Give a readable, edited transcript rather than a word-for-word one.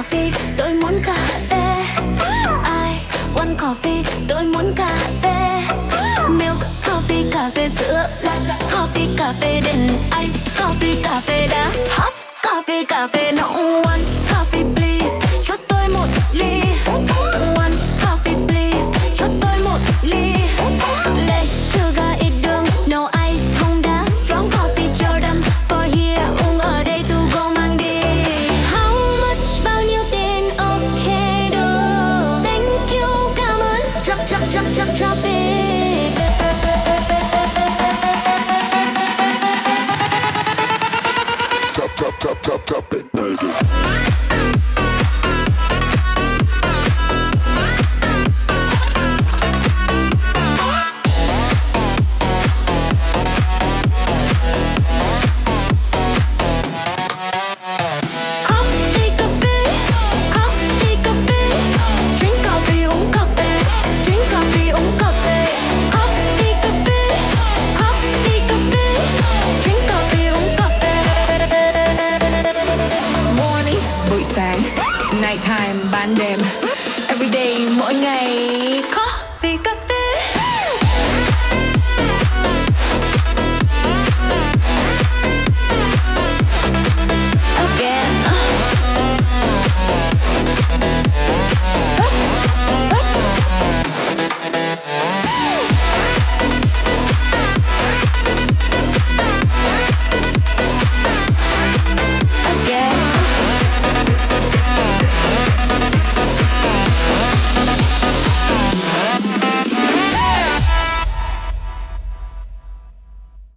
coffee, tôi muốn cà phê. I want coffee, tôi muốn cà phê. Milk coffee, cà phê sữa, black coffee, cà phê đen, ice coffee, cà phê đá, hot coffee, cà phê nóng. One coffee please, cho tôi một ly. One coffee please, cho tôi một ly. Less sugar ít đường, no ice không đá. Strong coffee cho đậm, for here uống ở đây tu go mang đi. How much bao nhiêu tiền? Ok đồ. Thank you cảm ơn. Drop drop drop drop drop it. Drop it, baby. Nighttime, ban đêm, everyday, mỗi ngày. Coffee,